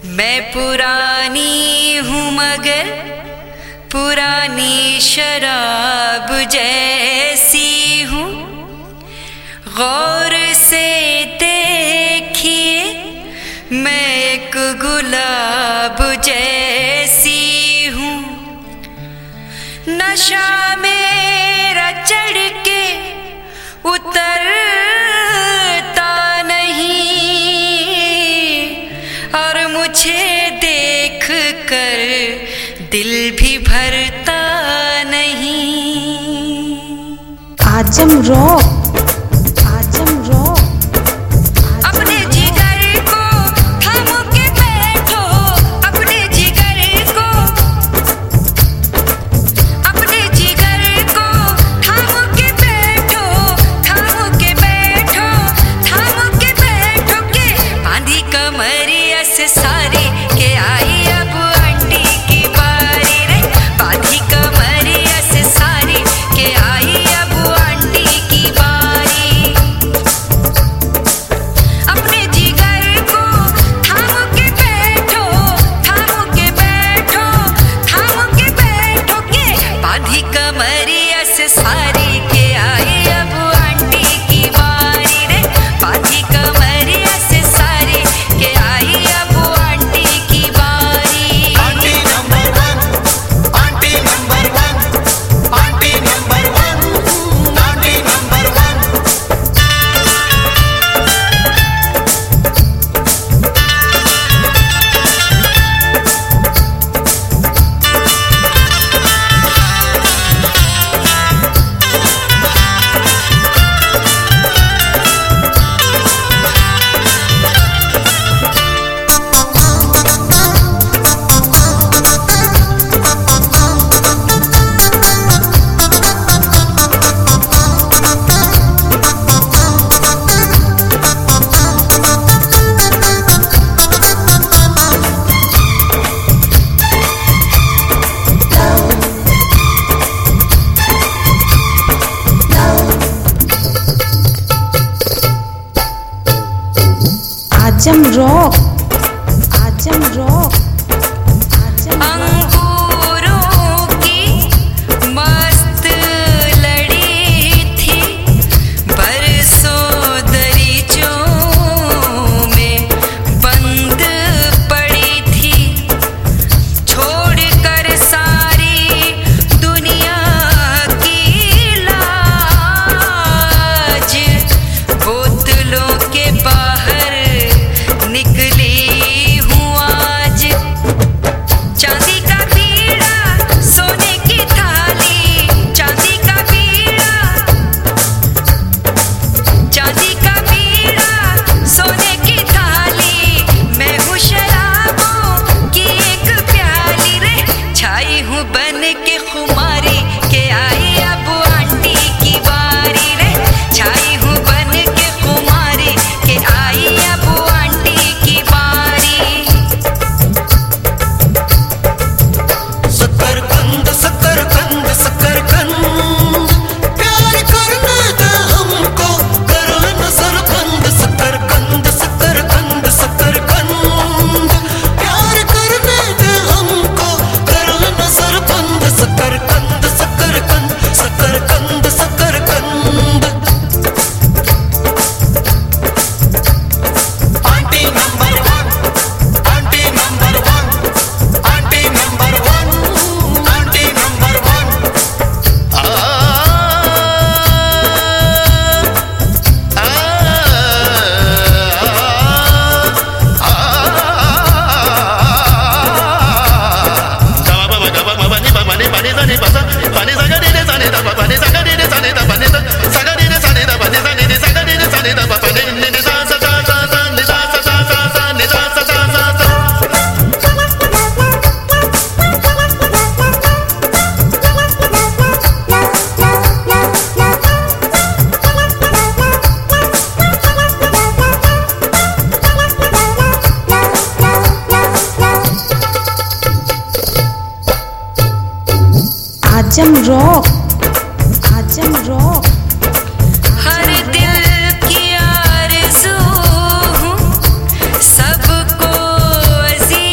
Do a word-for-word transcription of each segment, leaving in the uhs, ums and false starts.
मैं पुरानी हूँ मगर पुरानी शराब जैसी हूँ। गौर से देखिए मैं एक गुलाब जैसी हूँ। नशा मेरा चढ़ के उतरता नहीं और मुझे देख कर दिल भी भरता नहीं। Azam rock, Azam rock. अपने जिगर को थामो के बैठो, अपने जिगर को, अपने जिगर को थामो के बैठो, थामो के बैठो, थामो के बैठो के बांधी कमरिया से सारी के आई अब आंटी की बारी रे। बांधी कमरिया से सारी के आई अब आंटी की बारी। अपने जिगर को थामो के बैठो, थामो के बैठो, थामो के बैठो के बांधी कमरिया से सारी के आई अब आंटी की बारी रे। बांधी कमरिया से सारी के आई अब आंटी की बारी। Aunty number one, aunty number one, aunty number one, aunty number one. Azam rock, Azam rock, Azam rock. अंगूरों की मस्त लड़ी थी बरसों दरीचों में बंद पड़ी थी। छोड़कर सारी दुनिया की लाज बोतलों के बाहर निकली हूँ आज। चांदी का बीड़ा सोने की थाली, चांदी का बीड़ा, चांदी का बीड़ा सोने की थाली। मैं हूँ शराबों की एक प्याली रे। छाई हूँ बन के खुमारी के आई अब आंटी की बारी रे। छाई हूँ बन के खुमारी के आई अब आंटी की बारी। शकरकंद शकरकंद शकरकंद, प्यार करने दे हमको, करो नजरबंद। शकरकंद शकरकंद शकरकंद, प्यार करने दे हमको, करो नजरबंद। शकरकंद शकरकंद शकरकंद शकरकंद। Aunty number one, aunty number one, aunty number one, aunty number one. आ आ आजम रॉक, आजम रॉक। हर दिल की आरज़ू हूँ सबको अज़ीज़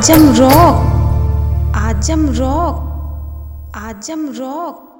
Azam rock Azam rock Azam rock